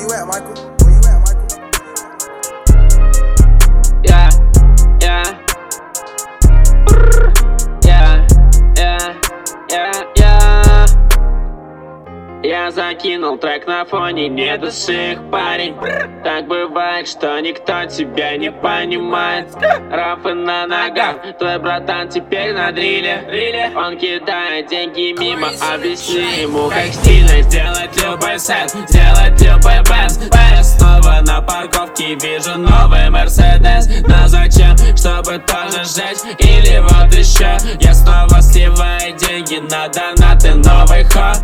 you at, Michael? Where you at, Michael? Yeah, yeah. Yeah, yeah, yeah, yeah. Я закинул трек на фоне недуших парень. Так бывает, что никто тебя не понимает. Рафы на ногах, твой братан теперь на дриле. Он кидает деньги мимо, объясни ему, как стильно сделать любой сет, сделать любой бенз. Я снова на парковке вижу новый Мерседес. Но зачем? Чтобы тоже сжечь? Или вот еще я снова сливаю деньги на донаты, новый ход.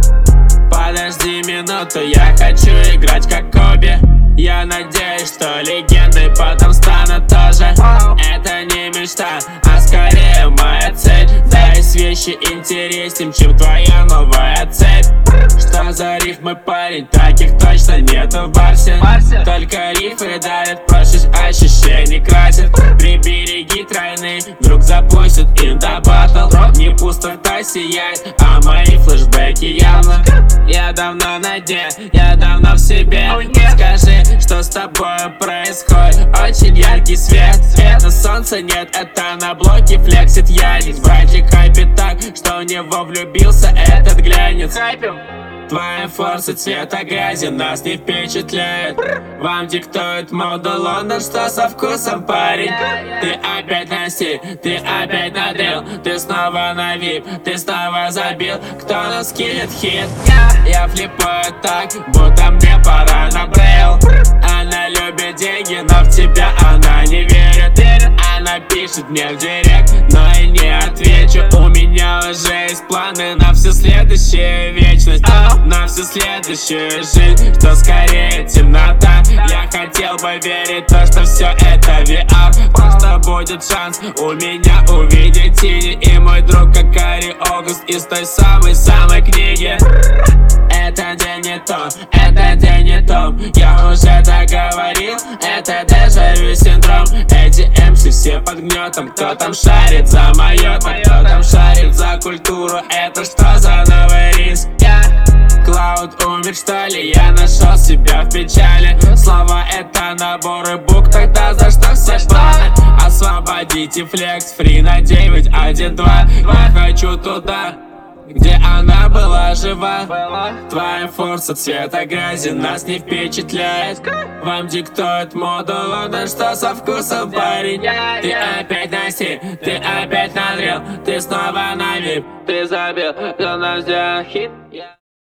Подожди минуту, я хочу играть как Коби. Я надеюсь, что легендой потом стану тоже. Это не мечта, а скорее моя цель. Да и вещи интереснее, чем твоя новая цепь. Что за рифмы, парень? Таких точно нету в барсе. Только рифы дарят прошить, ощущений красят. Прибереги тройные, вдруг запустят инда батл. Не пустота сияет, а мои флешбеки явно. Я давно на дне, я давно в себе. Скажи, что с тобой происходит? Очень яркий свет, света солнца нет, это на блоке флексит Янис. Братик хайпит так, что в него влюбился этот глянец. Твои форсы цвета грязи нас не впечатляют. Вам диктует моду Лондон, что со вкусом, парень. Ты опять на стиль, ты опять на дрил. Ты снова на вип, ты снова забил. Кто нас кинет хит? Я флипаю так, будто мне пора на брейл. Она любит деньги, но в тебя она не верит. Она пишет мне в директ, но и не отвечу. У меня уже есть планы на всю следующую вечность, на всю следующую жизнь, что скорее темнота. Я хотел бы верить в то, что все это VR, то, что будет шанс у меня увидеть тени. И мой друг Какари Огуст из той самой книги. Это день не то, это день не то. Я уже так говорил, это дежавю синдром. Эти MC все под гнетом. Кто там шарит за майотом, кто там шарит за культуру? Это что за новый риск? Клауд умер, что ли? Я нашел себя в печали. Слова это наборы букв, тогда за что все планы? Освободите флекс, фри на 912. Я хочу туда, где она была жива. Твоя форса цвета грязи нас не впечатляет. Вам диктует моду Лондон, что со вкусом, парень. Ты опять на стиль, ты опять на дрил. Ты снова на вип, ты забил, кто нам сделал хит.